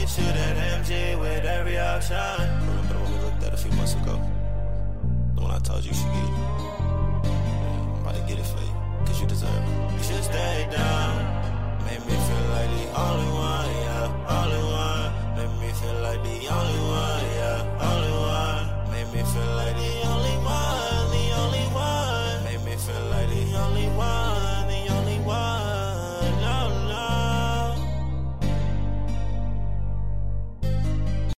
shoot that MG with every option. Remember the one we looked at a few months ago? The one I told you should get. Yeah, I'm about to get it for you, cause you deserve it. You should stay down. Made me feel like the only one, yeah.